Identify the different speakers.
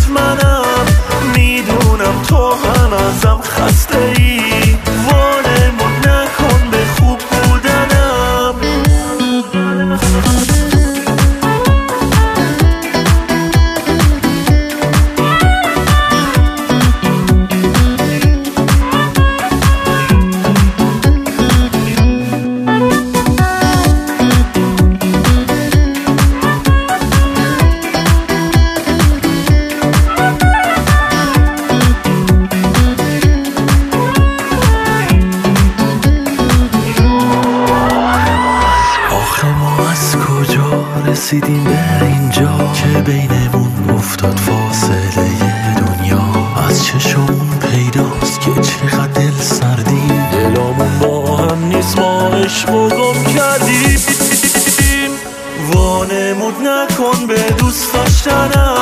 Speaker 1: مطمئنم، میدونم تو هم ازم خسته ای، وانمون نکن به خوب بودنم.
Speaker 2: رسیدیم به اینجا که بینمون افتاد فاصله دنیا، از چشمون پیداست که چقدر دل سردیم،
Speaker 1: دلامون با هم نیست، ما عشقو گم کردیم، وانمود نکن به دوست داشتنم.